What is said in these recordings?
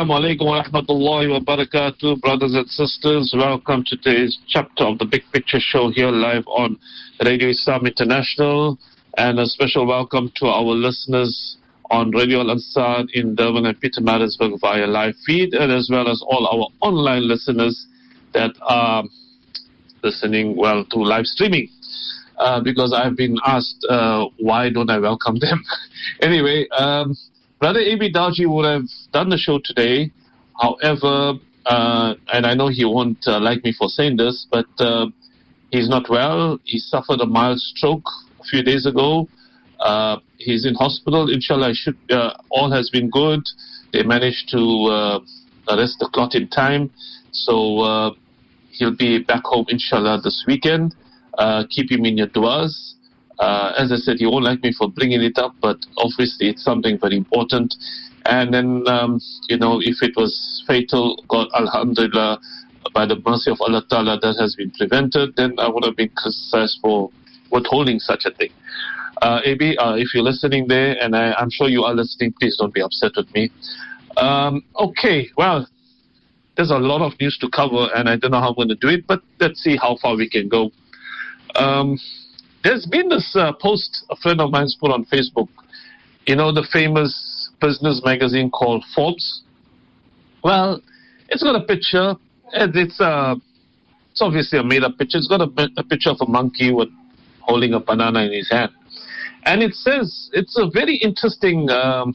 Assalamu alaikum wa rahmatullahi wa barakatuh, brothers and sisters. Welcome to today's chapter of the Big Picture Show here live on Radio Islam International. And a special welcome to our listeners on Radio Al-Ansar in Durban and Pietermaritzburg via live feed, and as well as all our online listeners that are listening, through live streaming. Because I've been asked, why don't I welcome them? Anyway, Brother A.B. Dawji would have done the show today. However, and I know he won't like me for saying this, but he's not well. He suffered a mild stroke a few days ago. He's in hospital. Inshallah, all has been good. They managed to arrest the clot in time. So he'll be back home, inshallah, this weekend. Keep him in your du'as. As I said, he won't like me for bringing it up, but obviously it's something very important. And then, if it was fatal, God, alhamdulillah, by the mercy of Allah Ta'ala, that has been prevented, then I would have been criticized for withholding such a thing. AB, if you're listening there, and I'm sure you are listening, please don't be upset with me. Okay, well, there's a lot of news to cover, and I don't know how I'm going to do it, but let's see how far we can go. There's been this post a friend of mine's put on Facebook, the famous business magazine called Forbes. Well, it's got a picture, and it's obviously a made-up picture. It's got a picture of a monkey holding a banana in his hand. And it says, it's a very interesting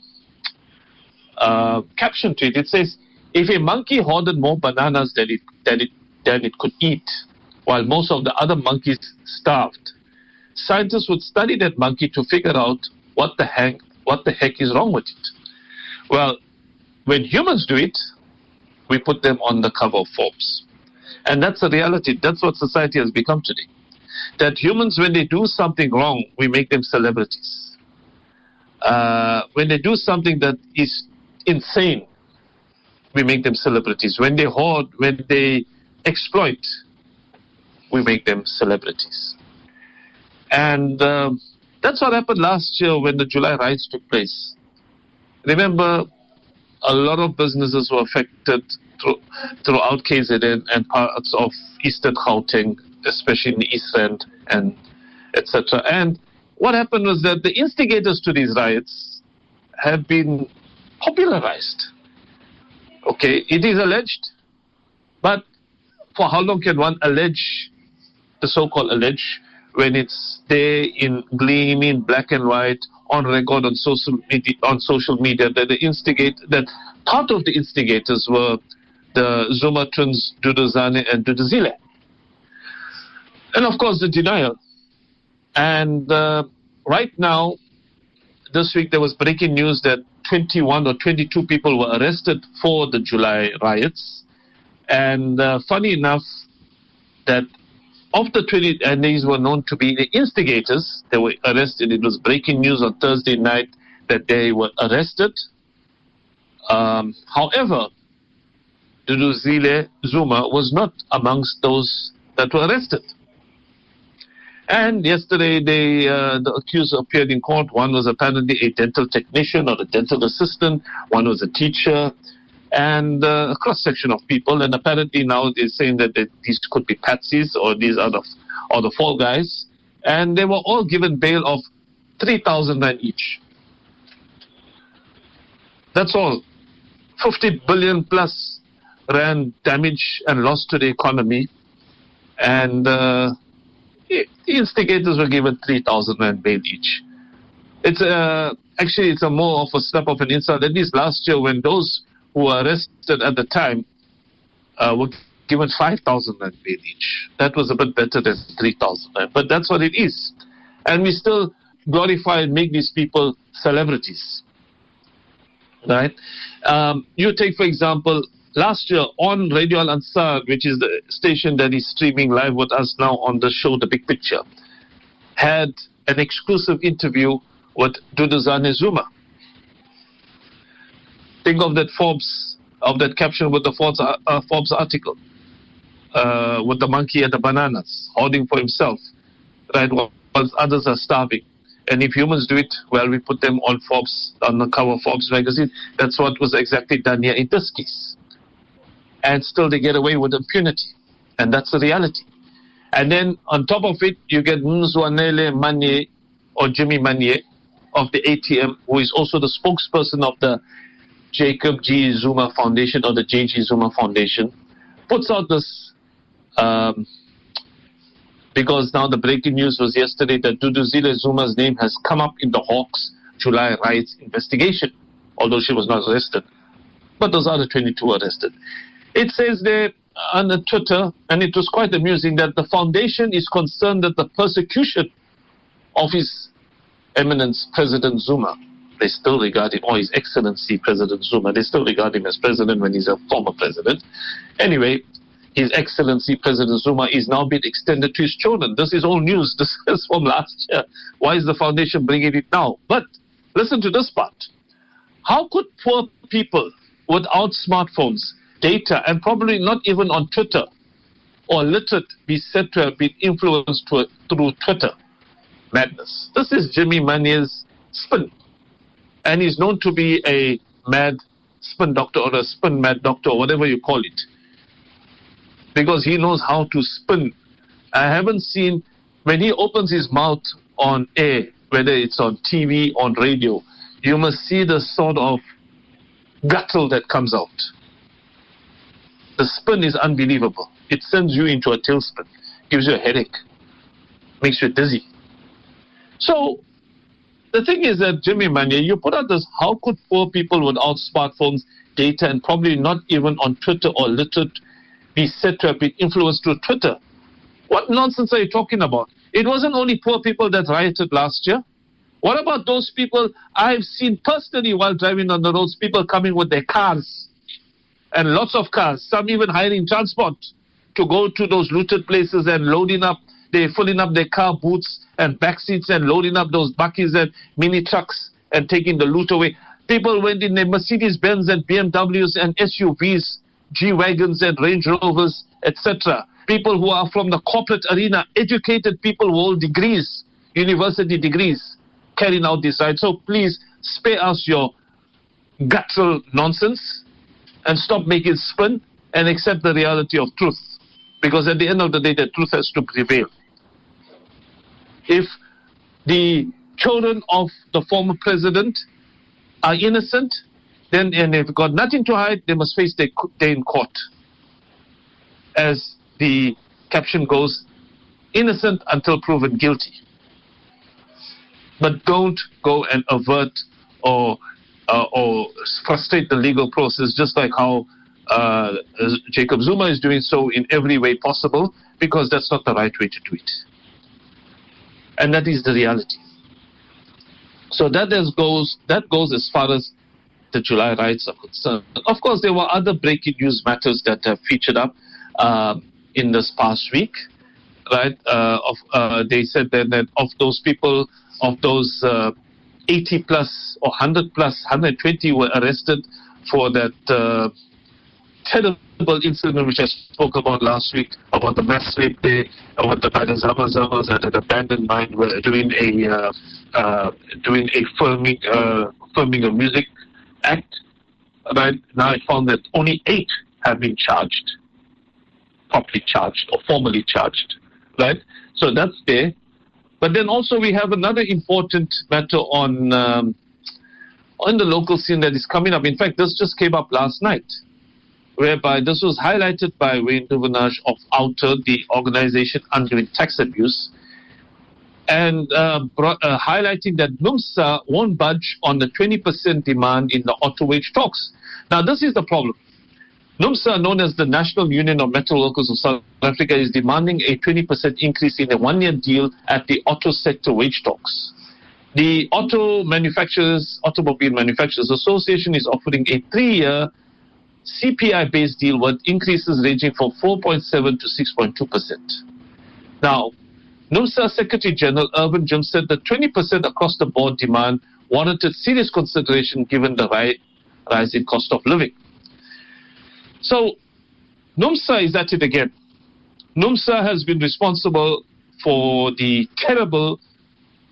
caption to it. It says, if a monkey hoarded more bananas than it could eat, while most of the other monkeys starved, scientists would study that monkey to figure out what the heck is wrong with it. Well, when humans do it, we put them on the cover of Forbes. And that's the reality. That's what society has become today. That humans, when they do something wrong, we make them celebrities. When they do something that is insane, we make them celebrities. When they hoard, when they exploit, we make them celebrities. And that's what happened last year when the July riots took place. Remember, a lot of businesses were affected throughout KZN and parts of Eastern Gauteng, especially in the East Rand, and etc. And what happened was that the instigators to these riots have been popularized. Okay, it is alleged, but for how long can one allege, the so-called allege, when it's there in gleaming black and white on record on social media that part of the instigators were the Zuma twins, Duduzane and Duduzile. And of course the denial. And right now, this week there was breaking news that 21 or 22 people were arrested for the July riots. And funny enough, that of the 20, and these were known to be the instigators, they were arrested. It was breaking news on Thursday night that they were arrested. However, Duduzile Zuma was not amongst those that were arrested. And yesterday, the accused appeared in court. One was apparently a dental technician or a dental assistant. One was a teacher, and a cross-section of people. And apparently now they're saying that these could be patsies, or these are the fall guys. And they were all given bail of 3,000 rand each. That's all. 50 billion plus rand damage and loss to the economy. And the instigators were given 3,000 rand bail each. It's a more of a slap of an insult. At least last year, when those who were arrested at the time were given 5,000 rand bail each. That was a bit better than 3,000 rand. But that's what it is. And we still glorify and make these people celebrities. Right? You take, for example, last year on Radio Al-Ansar, which is the station that is streaming live with us now on the show, The Big Picture, had an exclusive interview with Duduzane Zuma. Think of that caption with the Forbes article, with the monkey and the bananas, hoarding for himself, right, while others are starving. And if humans do it, well, we put them on Forbes, on the cover of Forbes magazine. That's what was exactly done here in this case. And still they get away with impunity. And that's the reality. And then on top of it, you get Mzwanele Manye, or Jimmy Manye, of the ATM, who is also the spokesperson of the Jacob G. Zuma Foundation, or the JG Zuma Foundation, puts out this, because now the breaking news was yesterday that Duduzile Zuma's name has come up in the Hawks July riots investigation, although she was not arrested. But those other 22 were arrested. It says there on the Twitter, and it was quite amusing, that the foundation is concerned that the persecution of His Eminence President Zuma, they still regard him, or His Excellency President Zuma, they still regard him as president when he's a former president. Anyway, His Excellency President Zuma is now being extended to his children. This is old news. This is from last year. Why is the foundation bringing it now? But listen to this part. How could poor people without smartphones, data, and probably not even on Twitter or literate be said to have been influenced through Twitter? Madness. This is Jimmy Manye's spin. And he's known to be a mad spin doctor, or a spin mad doctor, or whatever you call it, because he knows how to spin. I haven't seen, when he opens his mouth on air, whether it's on TV, on radio, you must see the sort of guttural that comes out. The spin is unbelievable. It sends you into a tailspin, gives you a headache, makes you dizzy. So the thing is that, Jimmy Manye, you put out this, how could poor people without smartphones, data, and probably not even on Twitter or literate be said to have been influenced through Twitter? What nonsense are you talking about? It wasn't only poor people that rioted last year. What about those people I've seen personally while driving on the roads, people coming with their cars, and lots of cars, some even hiring transport to go to those looted places and loading up, they're filling up their car boots and back seats and loading up those buckies and mini trucks and taking the loot away. People went in their Mercedes-Benz and BMWs and SUVs, G-Wagons and Range Rovers, etc. People who are from the corporate arena, educated people who hold degrees, university degrees, carrying out this right. So please spare us your guttural nonsense and stop making spin and accept the reality of truth. Because at the end of the day, the truth has to prevail. If the children of the former president are innocent, then, and they've got nothing to hide, they must face their day in court. As the caption goes, innocent until proven guilty. But don't go and avert or frustrate the legal process, just like how Jacob Zuma is doing so in every way possible, because that's not the right way to do it. And that is the reality. So that goes as far as the July riots are concerned. Of course, there were other breaking news matters that have featured up in this past week. Right? They said that of those people, of those 80 plus or 100 plus, 120 were arrested for that terrible incident which I spoke about last week, about the mass rape day, about the Zama-Zamas at an abandoned mine were doing a filming a music act. Right now I found that only 8 have been charged, properly charged or formally charged. Right? So that's there. But then also we have another important matter on the local scene that is coming up. In fact, this just came up last night, whereby this was highlighted by Wayne Duvenage of Outer, the organization undoing tax abuse, and highlighting that NUMSA won't budge on the 20% demand in the auto wage talks. Now, this is the problem. NUMSA, known as the National Union of Metal Workers of South Africa, is demanding a 20% increase in a one-year deal at the auto sector wage talks. The Automobile Manufacturers Association is offering a 3-year CPI-based deal with increases ranging from 4.7 to 6.2%. Now, NUMSA Secretary General Irvin Jim said that 20% across the board demand warranted serious consideration given the rise in cost of living. So, NUMSA is at it again. NUMSA has been responsible for the terrible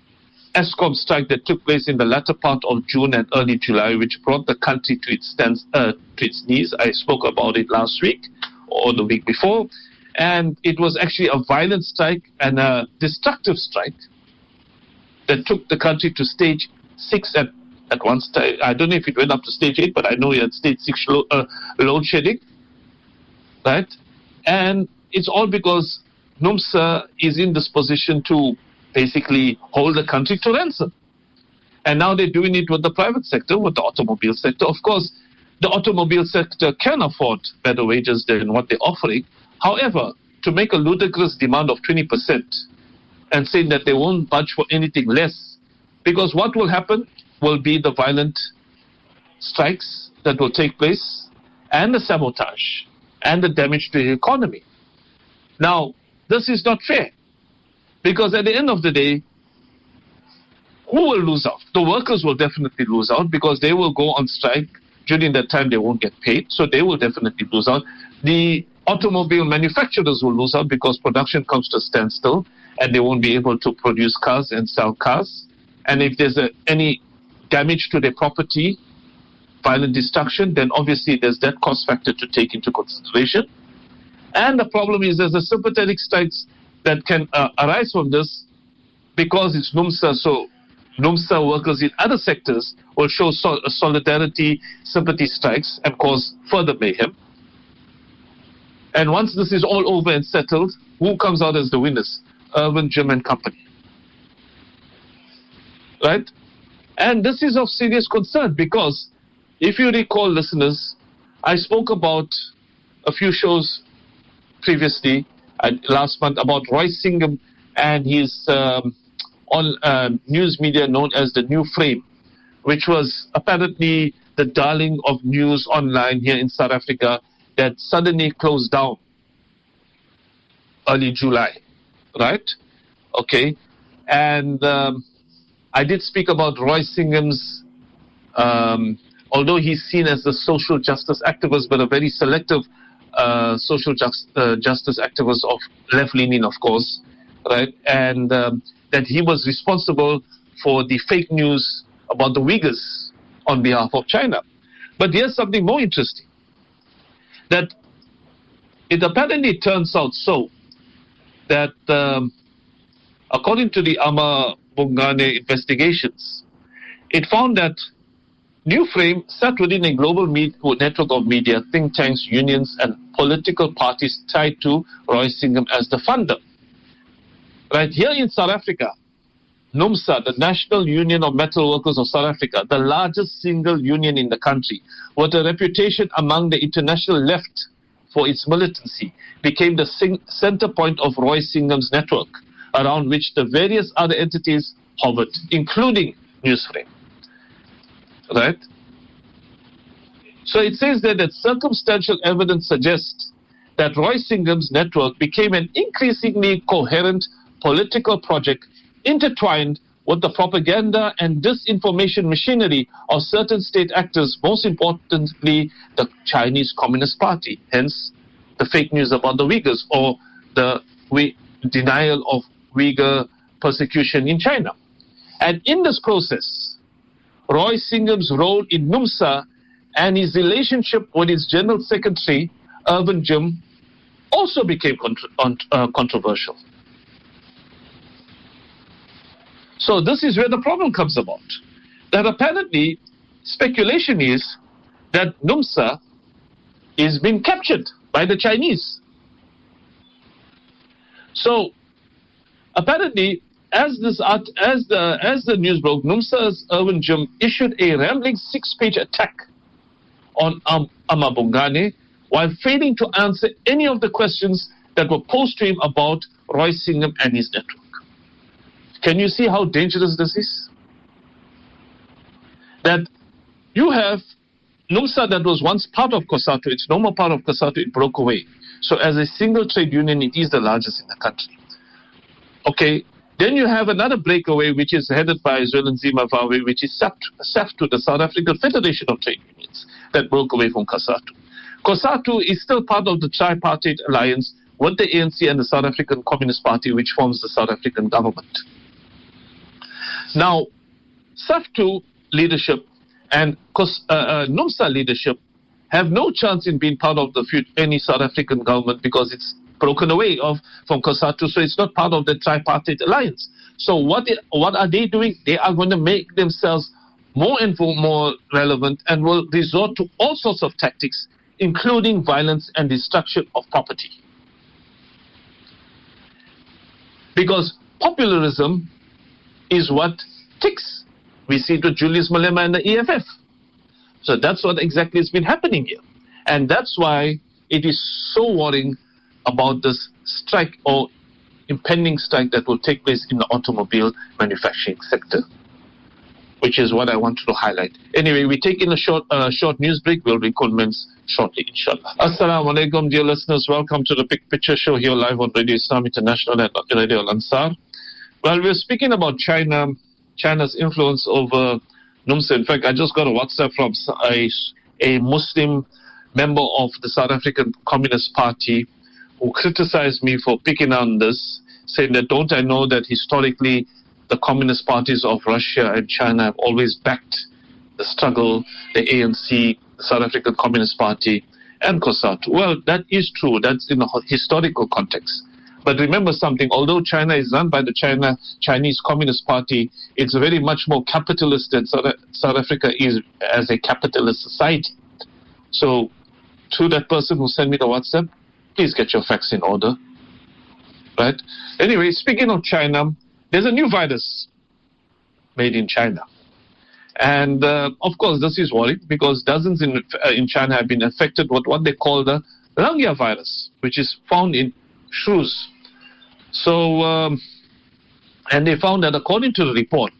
Eskom strike that took place in the latter part of June and early July, which brought the country to its knees. I spoke about it last week or the week before. And it was actually a violent strike and a destructive strike that took the country to stage 6 at one stage. I don't know if it went up to stage 8, but I know it had stage 6 load shedding. Right? And it's all because NUMSA is in this position to basically hold the country to ransom. And now they're doing it with the private sector, with the automobile sector. Of course, the automobile sector can afford better wages than what they're offering. However, to make a ludicrous demand of 20% and saying that they won't budge for anything less, because what will happen will be the violent strikes that will take place and the sabotage and the damage to the economy. Now, this is not fair, because at the end of the day, who will lose out? The workers will definitely lose out because they will go on strike. During that time, they won't get paid, so they will definitely lose out. The automobile manufacturers will lose out because production comes to a standstill and they won't be able to produce cars and sell cars. And if there's any damage to their property, violent destruction, then obviously there's that cost factor to take into consideration. And the problem is there's a sympathetic strikes that can arise from this because it's NUMSA. So NUMSA workers in other sectors will show solidarity, sympathy strikes and cause further mayhem. And once this is all over and settled, who comes out as the winners? Irvin Jim and Company. Right? And this is of serious concern because if you recall, listeners, I spoke about a few shows previously, last month, about Roy Singham and his on news media known as the New Frame, which was apparently the darling of news online here in South Africa, that suddenly closed down early July, right? Okay. And I did speak about Roy Singham's, although he's seen as a social justice activist, but a very selective social justice activist of left-leaning, of course, right? And that he was responsible for the fake news about the Uyghurs on behalf of China. But here's something more interesting. That it apparently turns out so that according to the Amabungane investigations, it found that New Frame sat within a global network of media, think tanks, unions and political parties tied to Roy Singham as the funder. Right here in South Africa, NUMSA, the National Union of Metal Workers of South Africa, the largest single union in the country, with a reputation among the international left for its militancy, became the center point of Roy Singham's network, around which the various other entities hovered, including Newsframe. Right? So it says there that circumstantial evidence suggests that Roy Singham's network became an increasingly coherent political project intertwined with the propaganda and disinformation machinery of certain state actors, most importantly the Chinese Communist Party, hence the fake news about the Uyghurs or the denial of Uyghur persecution in China. And in this process, Roy Singham's role in NUMSA and his relationship with his General Secretary, Irvin Jim, also became controversial. So this is where the problem comes about. That apparently, speculation is that NUMSA is being captured by the Chinese. So apparently, as the news broke, NUMSA's Irvin Jim issued a rambling 6-page attack on Amabungane while failing to answer any of the questions that were posed to him about Roy Singham and his network. Can you see how dangerous this is? That you have NUMSA that was once part of COSATU, it's no more part of COSATU, it broke away. So as a single trade union, it is the largest in the country. Okay, then you have another breakaway which is headed by Zwelinzima Vawe, which is SAFTU, the South African Federation of Trade Unions, that broke away from COSATU. COSATU is still part of the tripartite alliance with the ANC and the South African Communist Party, which forms the South African government. Now, SAF2 leadership and NUMSA leadership have no chance in being part of any South African government because it's broken away from COSATU, so it's not part of the tripartite alliance. So what are they doing? They are going to make themselves more and more relevant and will resort to all sorts of tactics, including violence and destruction of property. Because popularism is what ticks. We see it with Julius Malema and the EFF. So that's what exactly has been happening here. And that's why it is so worrying about this strike or impending strike that will take place in the automobile manufacturing sector, which is what I wanted to highlight. Anyway, we take in a short news break. We'll recommence shortly, inshallah. Assalamu alaikum, dear listeners. Welcome to the Big Picture Show here live on Radio Islam International and Radio Al-Ansar. Well, we're speaking about China's influence over NUMSA. In fact, I just got a WhatsApp from a Muslim member of the South African Communist Party who criticized me for picking on this, saying that don't I know that historically the communist parties of Russia and China have always backed the struggle, the ANC, the South African Communist Party, and COSATU. Well, that is true. That's in a historical context. But remember something, although China is run by the Chinese Communist Party, it's very much more capitalist than South Africa is as a capitalist society. So, to that person who sent me the WhatsApp, please get your facts in order. Right? Anyway, speaking of China, there's a new virus made in China. And, of course, this is worrying because dozens in China have been affected with what they call the Langya virus, which is found in shrews. So, and they found that according to the report,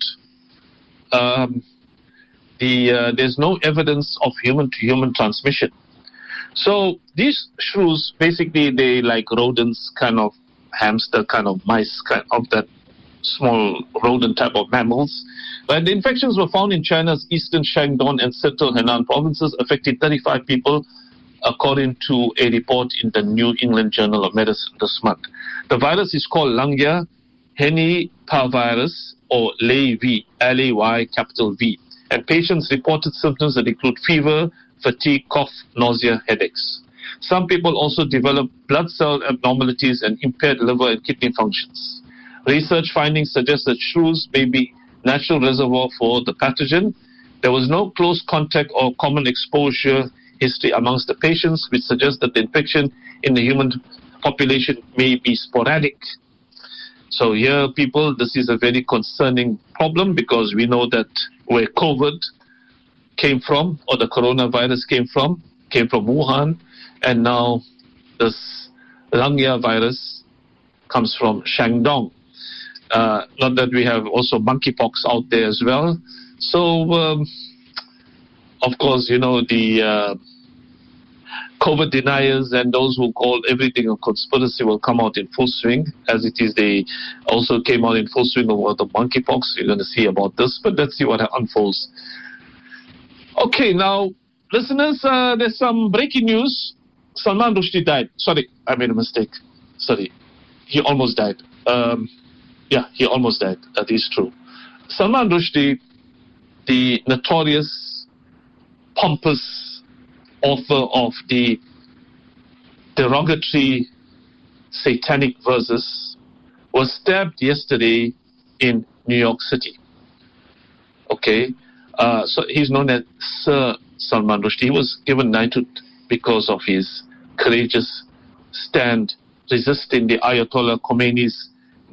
there's no evidence of human-to-human transmission. So these shrews, basically, they like rodents, kind of hamster, kind of mice, kind of that small rodent type of mammals. But the infections were found in China's eastern Shandong and central Henan provinces, affecting 35 people, according to a report in the New England Journal of Medicine this month. The virus is called Langya henipavirus, or LAY, L-A-Y, capital V. And patients reported symptoms that include fever, fatigue, cough, nausea, headaches. Some people also develop blood cell abnormalities and impaired liver and kidney functions. Research findings suggest that shrews may be natural reservoir for the pathogen. There was no close contact or common exposure history amongst the patients, which suggests that the infection in the human population may be sporadic. So here, people, this is a very concerning problem because we know that where COVID came from, or the coronavirus came from Wuhan, and now this Langya virus comes from Shandong. Not that we have also monkeypox out there as well. So, of course, you know, the COVID deniers and those who call everything a conspiracy will come out in full swing. As it is, they also came out in full swing about the monkeypox. You're going to see about this, but let's see what unfolds. Okay, now, listeners, there's some breaking news. Salman Rushdie died. Sorry, I made a mistake. Sorry. He almost died. Yeah, he almost died. That is true. Salman Rushdie, the notorious, pompous author of the derogatory satanic verses, was stabbed yesterday in New York City. Okay, so he's known as Sir Salman Rushdie. He was given knighthood because of his courageous stand resisting the Ayatollah Khomeini's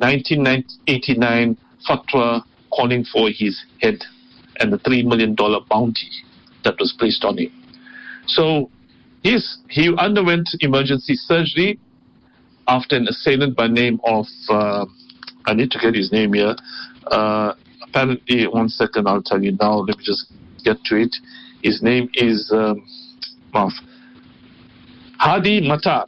1989 fatwa calling for his head and the $3 million bounty that was placed on him. So he underwent emergency surgery after an assailant by name of, I need to get his name here. Apparently, 1 second, I'll tell you now. Let me just get to it. His name is Hadi Matar.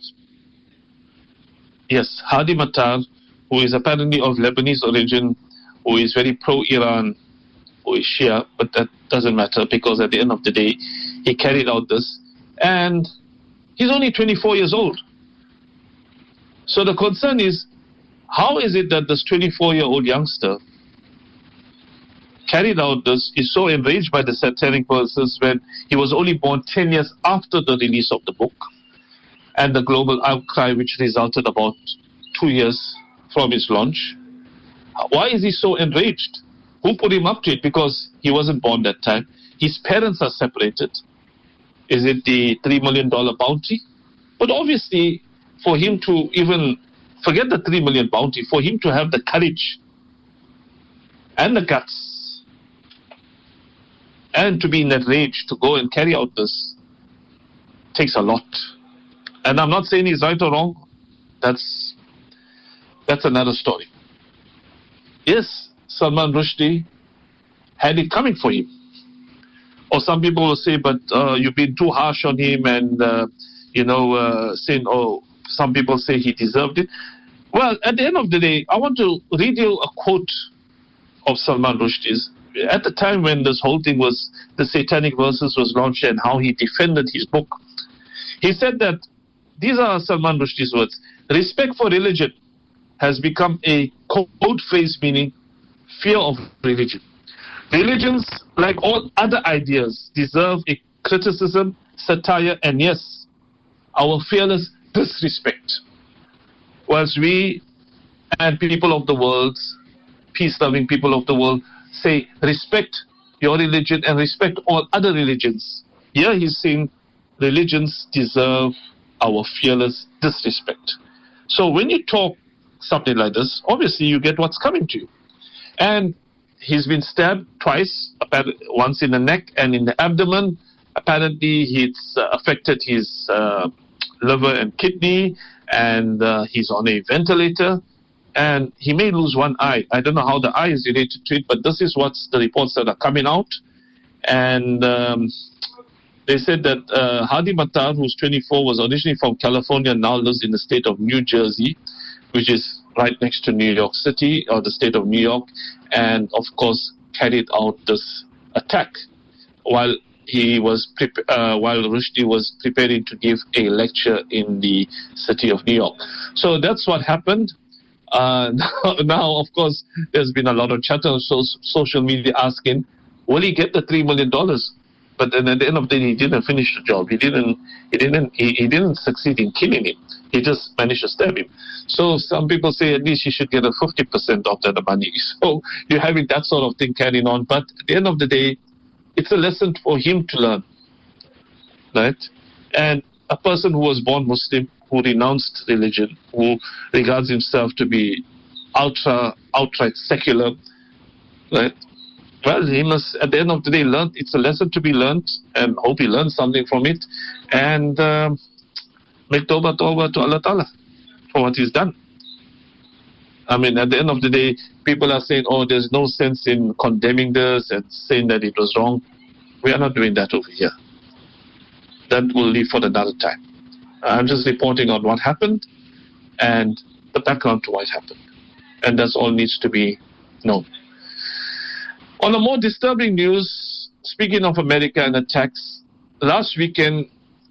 Yes, Hadi Matar, who is apparently of Lebanese origin, who is very pro-Iran, who is Shia, but that doesn't matter because at the end of the day, he carried out this. And he's only 24 years old. So the concern is, how is it that this 24-year-old youngster carried out this is so enraged by the satanic verses when he was only born 10 years after the release of the book and the global outcry which resulted about 2 years from its launch. Why is he so enraged? Who put him up to it? Because he wasn't born that time. His parents are separated. Is it the $3 million bounty? But obviously, for him to even forget the $3 million bounty, for him to have the courage and the guts and to be in that rage to go and carry out this takes a lot. And I'm not saying he's right or wrong. That's another story. Yes, Salman Rushdie had it coming for him. Or some people will say, but you've been too harsh on him and, saying, some people say he deserved it. Well, at the end of the day, I want to read you a quote of Salman Rushdie's. At the time when this whole thing was, the Satanic Verses was launched and how he defended his book, he said that, these are Salman Rushdie's words, respect for religion has become a code phrase meaning fear of religion. Religions, like all other ideas, deserve a criticism, satire, and yes, our fearless disrespect. Whilst we and people of the world, peace-loving people of the world, say respect your religion and respect all other religions, here he's saying religions deserve our fearless disrespect. So when you talk something like this, obviously you get what's coming to you. And he's been stabbed twice, once in the neck and in the abdomen. Apparently it's affected his liver and kidney, and he's on a ventilator, and he may lose one eye. I don't know how the eye is related to it, but this is what's the reports that are coming out. And they said that Hadi Matar, who's 24, was originally from California, now lives in the state of New Jersey, which is right next to New York City, or the state of New York, and of course carried out this attack while Rushdie was preparing to give a lecture in the city of New York. So that's what happened. Now, of course, there's been a lot of chatter on social media asking, will he get the $3 million? But then at the end of the day, he didn't finish the job. He didn't succeed in killing him. He just managed to stab him. So some people say at least he should get a 50% of the money. So you're having that sort of thing carrying on. But at the end of the day, it's a lesson for him to learn, right? And a person who was born Muslim, who renounced religion, who regards himself to be outright secular, right? Well, he must, at the end of the day, learn. It's a lesson to be learned, and hope he learns something from it, and make tawbah to Allah Ta'ala for what he's done. I mean, at the end of the day, people are saying, oh, there's no sense in condemning this and saying that it was wrong. We are not doing that over here. That will leave for another time. I'm just reporting on what happened and the background to what happened. And that's all needs to be known. On a more disturbing news, speaking of America and attacks, last weekend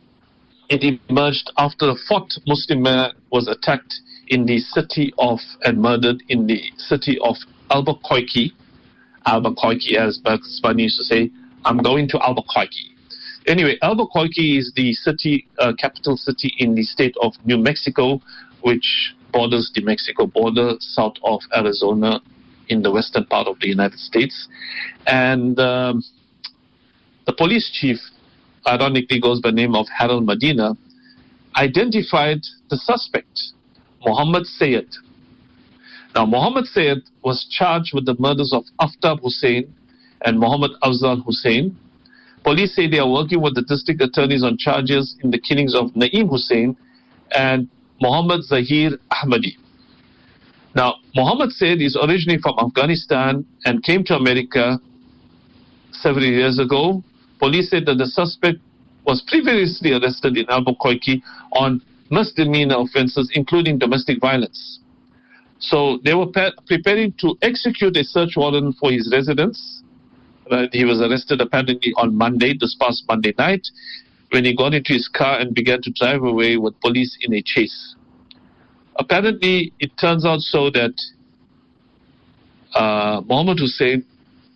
it emerged after a fourth Muslim man was attacked in the city of, and murdered in the city of Albuquerque. Albuquerque, as Bugs Bunny used to say, I'm going to Albuquerque. Anyway, Albuquerque is the city, capital city in the state of New Mexico, which borders the Mexico border south of Arizona in the western part of the United States. And the police chief, ironically goes by the name of Harold Medina, identified the suspect, Mohammed Sayed. Now, Mohammed Sayed was charged with the murders of Aftab Hussain and Mohammed Afzal Hussain. Police say they are working with the district attorneys on charges in the killings of Naeem Hussain and Mohammed Zahir Ahmadi. Now, Mohammed Sayed is originally from Afghanistan and came to America several years ago. Police said that the suspect was previously arrested in Albuquerque on misdemeanor offenses, including domestic violence. So they were preparing to execute a search warrant for his residence. He was arrested apparently on Monday, this past Monday night, when he got into his car and began to drive away with police in a chase. Apparently, it turns out so that Mohammed Hussain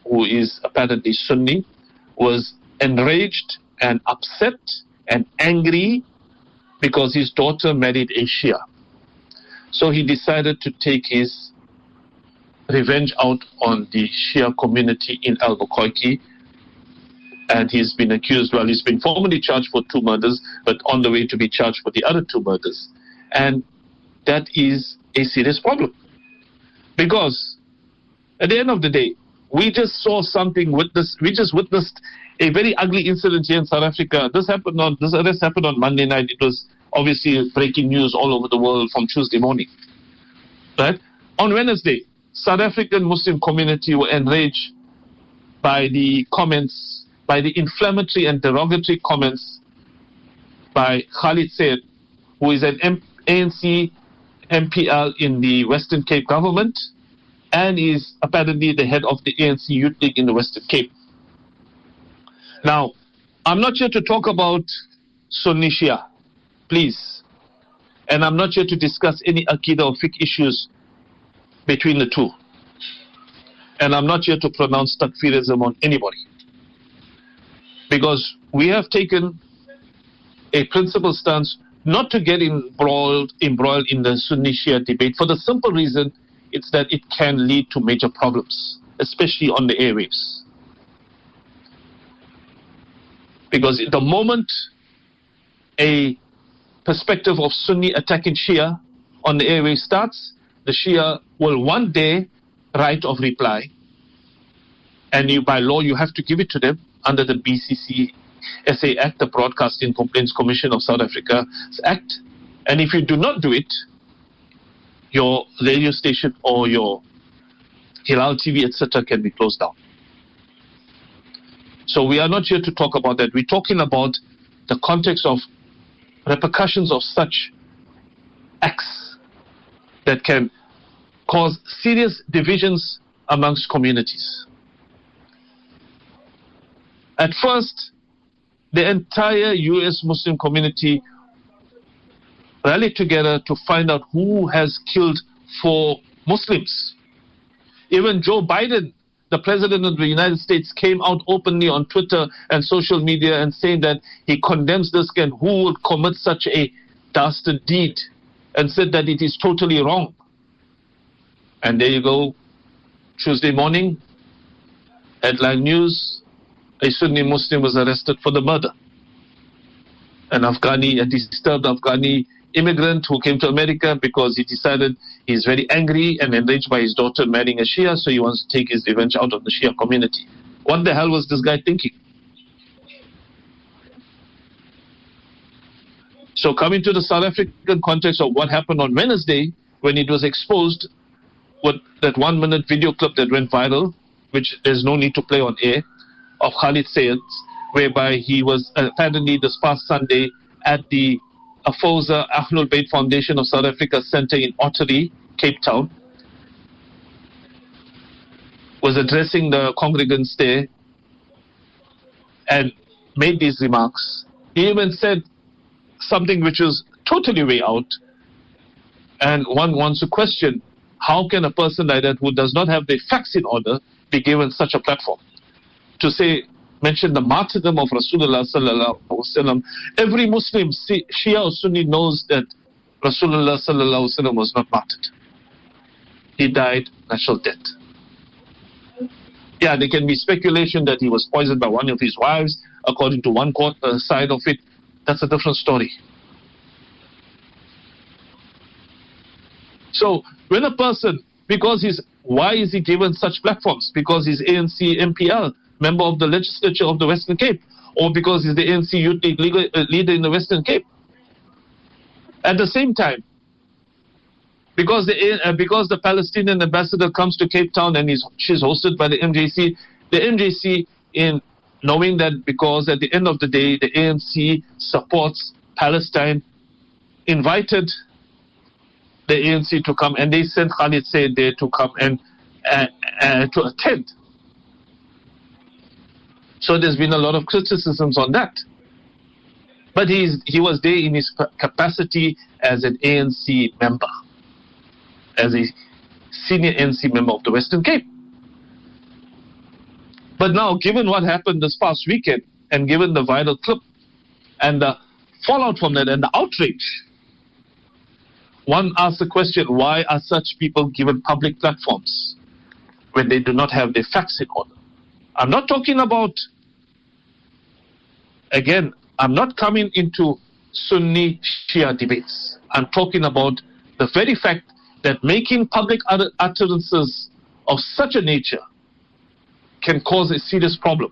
who is apparently Sunni, was enraged and upset and angry because his daughter married a Shia. So he decided to take his revenge out on the Shia community in Albuquerque. And he's been accused, well, he's been formally charged for 2 murders, but on the way to be charged for the other 2 murders. And that is a serious problem. Because at the end of the day, we just saw something we just witnessed a very ugly incident here in South Africa. This arrest happened on Monday night. It was obviously breaking news all over the world from Tuesday morning. Right? On Wednesday, South African Muslim community were enraged by the comments, by the inflammatory and derogatory comments by Khalid Sayed, who is an ANC MPL in the Western Cape government and is apparently the head of the ANC Youth League in the Western Cape. Now, I'm not here to talk about Sunni Shia, please. And I'm not here to discuss any Aqidah or fiqh issues between the two. And I'm not here to pronounce takfirism on anybody. Because we have taken a principled stance not to get embroiled in the Sunni Shia debate for the simple reason it's that it can lead to major problems, especially on the airwaves. Because the moment a perspective of Sunni attacking Shia on the airwaves starts, the Shia will one day right of reply, and by law you have to give it to them under the BCC-SA Act, the Broadcasting Complaints Commission of South Africa's Act. And if you do not do it, your radio station or your Hilal TV, etc. can be closed down. So we are not here to talk about that. We're talking about the context of repercussions of such acts that can cause serious divisions amongst communities. At first, the entire US Muslim community rallied together to find out who has killed 4 Muslims. Even Joe Biden, the President of the United States, came out openly on Twitter and social media and saying that he condemns this and who would commit such a dastard deed, and said that it is totally wrong. And there you go, Tuesday morning, headline news, a Sunni Muslim was arrested for the murder. A disturbed Afghani immigrant who came to America because he decided he's very angry and enraged by his daughter marrying a Shia, so he wants to take his revenge out of the Shia community. What the hell was this guy thinking? So coming to the South African context of what happened on Wednesday, when it was exposed with that 1-minute video clip that went viral, which there's no need to play on air, of Khalid Sayed, whereby he was apparently this past Sunday at the Afosa Ahlul Bayt Foundation of South Africa Center in Ottery, Cape Town, was addressing the congregants there and made these remarks. He even said something which was totally way out, and one wants to question, how can a person like that who does not have the facts in order be given such a platform? To say, mention the martyrdom of Rasulullah sallallahu alaihi wasallam. Every Muslim, Shia or Sunni, knows that Rasulullah sallallahu alaihi wasallam was not martyred. He died natural death. Yeah, there can be speculation that he was poisoned by one of his wives, according to one side of it. That's a different story. So, when a person, why is he given such platforms? Because he's ANC MPL, member of the legislature of the Western Cape, or because he's the ANC Youth League leader in the Western Cape. At the same time, because the Palestinian ambassador comes to Cape Town and she's hosted by the MJC, in knowing that because at the end of the day the ANC supports Palestine, invited the ANC to come, and they sent Khalid Sayed there to come and to attend. So there's been a lot of criticisms on that. But he was there in his capacity as an ANC member, as a senior ANC member of the Western Cape. But now, given what happened this past weekend, and given the viral clip, and the fallout from that, and the outrage, one asks the question, why are such people given public platforms when they do not have their facts in order? I'm not talking about, again, I'm not coming into Sunni Shia debates. I'm talking about the very fact that making public utterances of such a nature can cause a serious problem.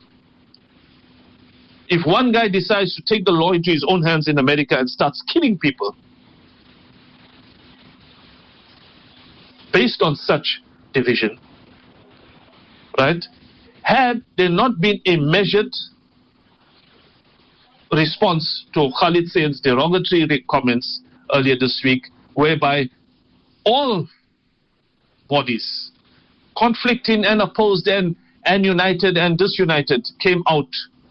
If one guy decides to take the law into his own hands in America and starts killing people based on such division, right? Had there not been a measured response to Khalid Said's derogatory comments earlier this week, whereby all bodies, conflicting and opposed and united and disunited, came out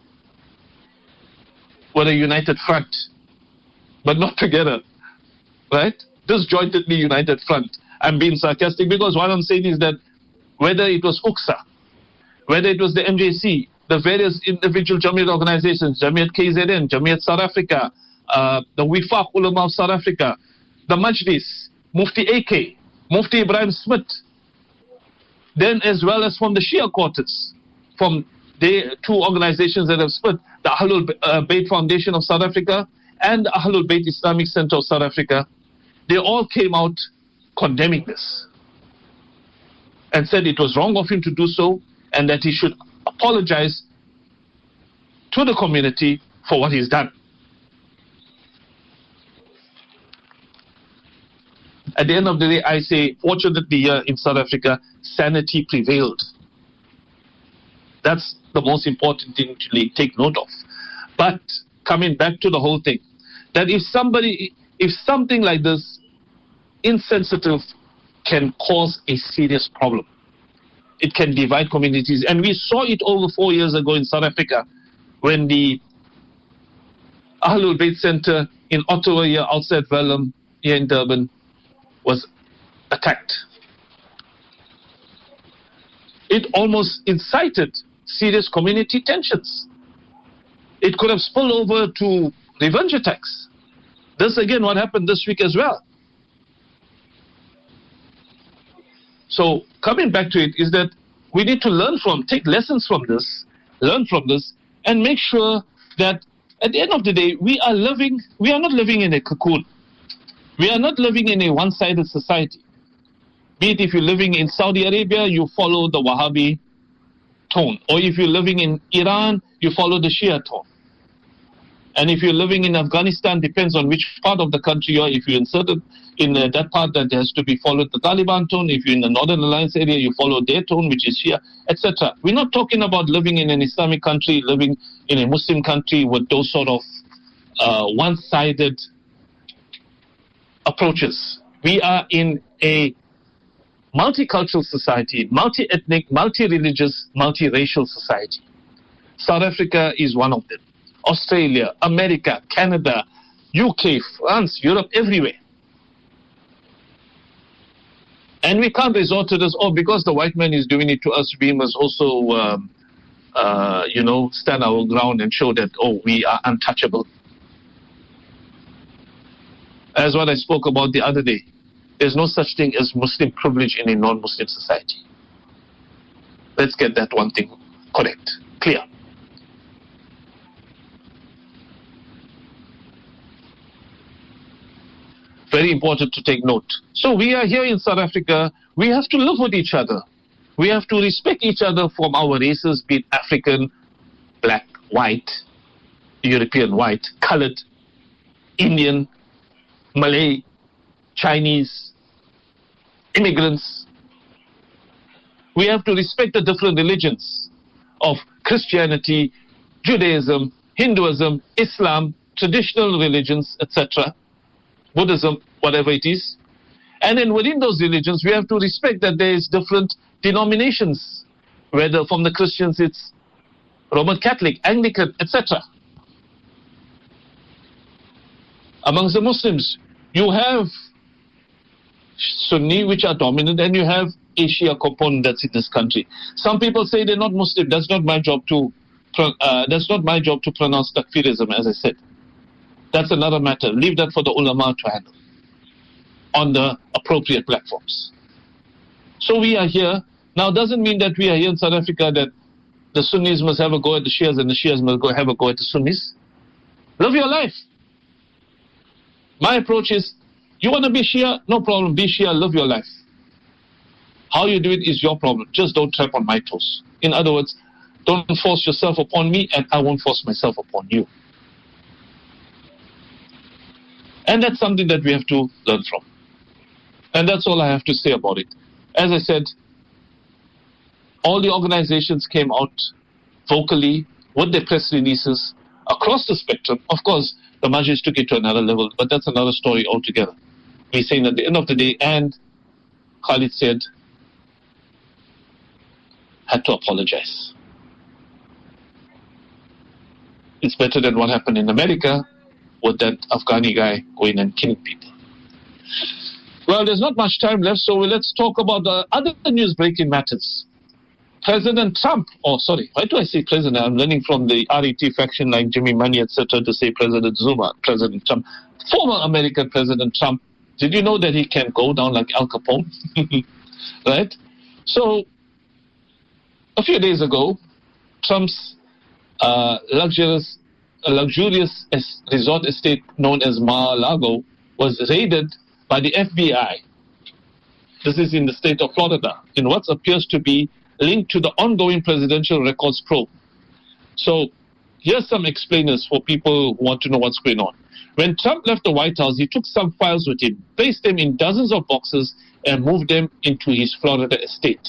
with a united front, but not together, right? Disjointedly united front. I'm being sarcastic because what I'm saying is that whether it was UQSA, whether it was the MJC, the various individual Jamiat organizations, Jamiat KZN, Jamiat South Africa, the Wifaq Ulama of South Africa, the Majlis, Mufti AK, Mufti Ibrahim Smith, then as well as from the Shia quarters, from the two organizations that have split, the Ahlul Bayt Foundation of South Africa and the Ahlul Bayt Islamic Center of South Africa, they all came out condemning this and said it was wrong of him to do so and that he should apologize to the community for what he's done. At the end of the day, I say, fortunately here in South Africa, sanity prevailed. That's the most important thing to take note of. But coming back to the whole thing, that if something like this, insensitive, can cause a serious problem. It can divide communities. And we saw it over 4 years ago in South Africa when the Ahlul Bayt Center in Ottawa here outside Velum here in Durban was attacked. It almost incited serious community tensions. It could have spilled over to revenge attacks. This again what happened this week as well. So coming back to it is that we need to take lessons from this, learn from this, and make sure that at the end of the day, we are not living in a cocoon. We are not living in a one-sided society. Be it if you're living in Saudi Arabia, you follow the Wahhabi tone. Or if you're living in Iran, you follow the Shia tone. And if you're living in Afghanistan, depends on which part of the country you are. If you're inserted in that part, that has to be followed the Taliban tone. If you're in the Northern Alliance area, you follow their tone, which is Shia, etc. We're not talking about living in an Islamic country, living in a Muslim country with those sort of one-sided approaches. We are in a multicultural society, multi-ethnic, multi-religious, multi-racial society. South Africa is one of them. Australia, America, Canada, UK, France, Europe, everywhere. And we can't resort to this, because the white man is doing it to us, we must also, stand our ground and show that, we are untouchable. As what I spoke about the other day, there's no such thing as Muslim privilege in a non-Muslim society. Let's get that one thing correct, clear. Very important to take note. So we are here in South Africa. We have to live with each other. We have to respect each other from our races, be it African, black, white, European white, colored, Indian, Malay, Chinese, immigrants. We have to respect the different religions of Christianity, Judaism, Hinduism, Islam, traditional religions, etc., Buddhism, whatever it is. And then within those religions, we have to respect that there is different denominations, whether from the Christians it's Roman Catholic, Anglican, etc. Amongst the Muslims, you have Sunni, which are dominant, and you have a Shia component that's in this country. Some people say they're not Muslim. That's not my job to pronounce takfirism, as I said. That's another matter. Leave that for the ulama to handle on the appropriate platforms. So we are here. Now, doesn't mean that we are here in South Africa that the Sunnis must have a go at the Shias and the Shias must have a go at the Sunnis. Live your life. My approach is, you want to be Shia? No problem. Be Shia. Live your life. How you do it is your problem. Just don't trap on my toes. In other words, don't force yourself upon me and I won't force myself upon you. And that's something that we have to learn from. And that's all I have to say about it. As I said, all the organizations came out vocally with their press releases across the spectrum. Of course, the Majlis took it to another level, but that's another story altogether. We're saying at the end of the day, and Khalid said, had to apologize. It's better than what happened in America with that Afghani guy going and killing people. Well, there's not much time left, so let's talk about the other news breaking matters. President Trump, why do I say President? I'm learning from the RET faction like Jimmy Money, etc. to say President Zuma, President Trump. Former American President Trump, did you know that he can go down like Al Capone? Right? So, a few days ago, Trump's luxurious resort estate known as Mar-a-Lago was raided by the FBI. This is in the state of Florida, in what appears to be linked to the ongoing presidential records probe. So here's some explainers for people who want to know what's going on. When Trump left the White House, he took some files with him, placed them in dozens of boxes, and moved them into his Florida estate.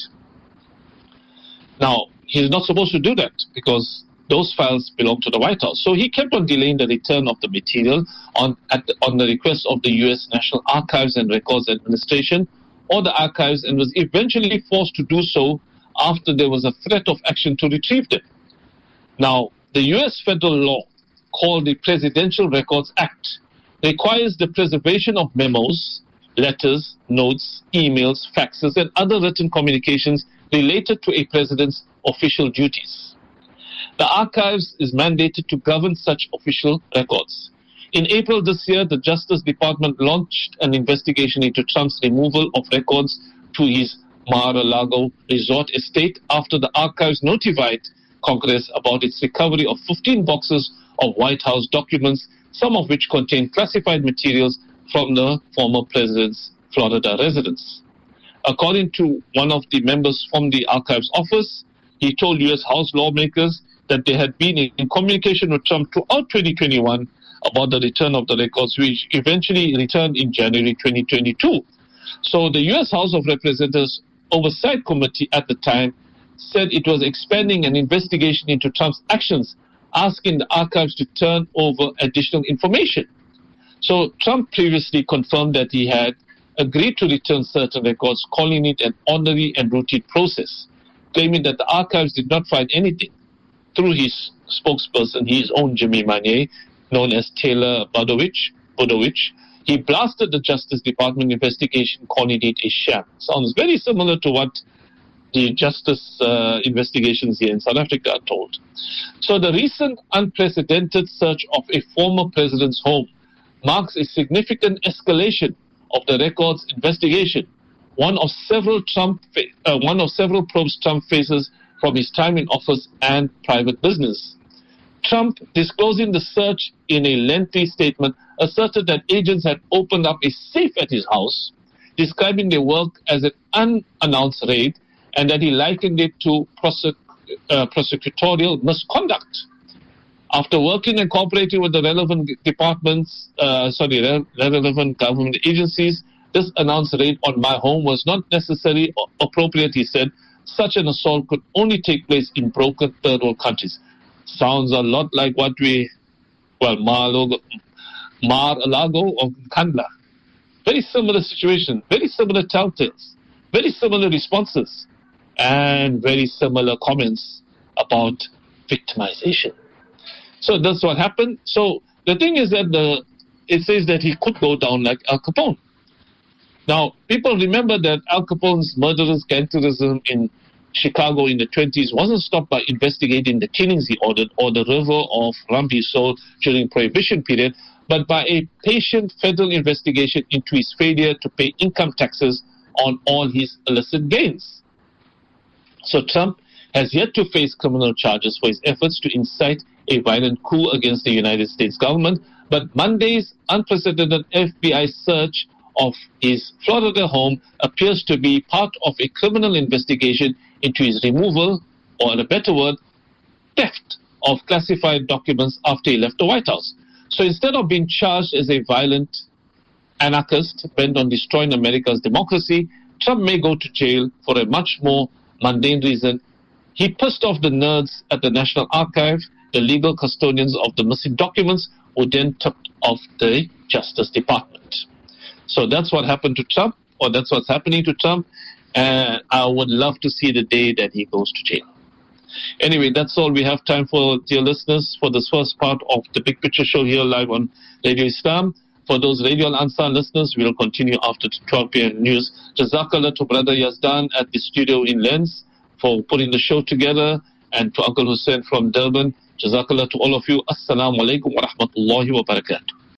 Now, he's not supposed to do that because those files belong to the White House. So he kept on delaying the return of the material on the request of the U.S. National Archives and Records Administration, or the archives, and was eventually forced to do so after there was a threat of action to retrieve them. Now, the U.S. federal law, called the Presidential Records Act, requires the preservation of memos, letters, notes, emails, faxes, and other written communications related to a president's official duties. The archives is mandated to govern such official records. In April this year, the Justice Department launched an investigation into Trump's removal of records to his Mar-a-Lago resort estate after the archives notified Congress about its recovery of 15 boxes of White House documents, some of which contain classified materials from the former president's Florida residence. According to one of the members from the archives office, he told U.S. House lawmakers that they had been in communication with Trump throughout 2021 about the return of the records, which eventually returned in January 2022. So the U.S. House of Representatives Oversight Committee at the time said it was expanding an investigation into Trump's actions, asking the archives to turn over additional information. So Trump previously confirmed that he had agreed to return certain records, calling it an ordinary and routine process, claiming that the archives did not find anything. Through his spokesperson, his own Jimmy Manier, known as Taylor Budowich, he blasted the Justice Department investigation, calling it a sham. Sounds very similar to what the justice investigations here in South Africa are told. So the recent unprecedented search of a former president's home marks a significant escalation of the records investigation, one of several probes Trump faces from his time in office and private business. Trump, disclosing the search in a lengthy statement, asserted that agents had opened up a safe at his house, describing their work as an unannounced raid, and that he likened it to prosecutorial misconduct. After working and cooperating with the relevant relevant government agencies, this announced raid on my home was not necessarily appropriate, he said. Such an assault could only take place in broken third world countries. Sounds a lot like what Mar-a-Lago or Kandla. Very similar situation, very similar telltales, very similar responses, and very similar comments about victimization. So that's what happened. So the thing is that it says that he could go down like Al Capone. Now, people remember that Al Capone's murderous gangsterism in Chicago in the 20s wasn't stopped by investigating the killings he ordered or the river of rum he sold during Prohibition period, but by a patient federal investigation into his failure to pay income taxes on all his illicit gains. So Trump has yet to face criminal charges for his efforts to incite a violent coup against the United States government, but Monday's unprecedented FBI search of his Florida home appears to be part of a criminal investigation into his removal, or in a better word, theft of classified documents after he left the White House. So instead of being charged as a violent anarchist bent on destroying America's democracy, Trump may go to jail for a much more mundane reason. He pissed off the nerds at the National Archive, the legal custodians of the missing documents, who then tipped off the Justice Department. So that's what happened to Trump, or that's what's happening to Trump, and I would love to see the day that he goes to jail. Anyway, that's all we have time for, dear listeners, for this first part of the Big Picture Show here live on Radio Islam. For those Radio Al-Ansar listeners, we'll continue after 12 p.m. news. Jazakallah to Brother Yazdan at the studio in Lens for putting the show together, and to Uncle Hussein from Durban. Jazakallah to all of you. Assalamu alaikum wa rahmatullahi wa barakatuh.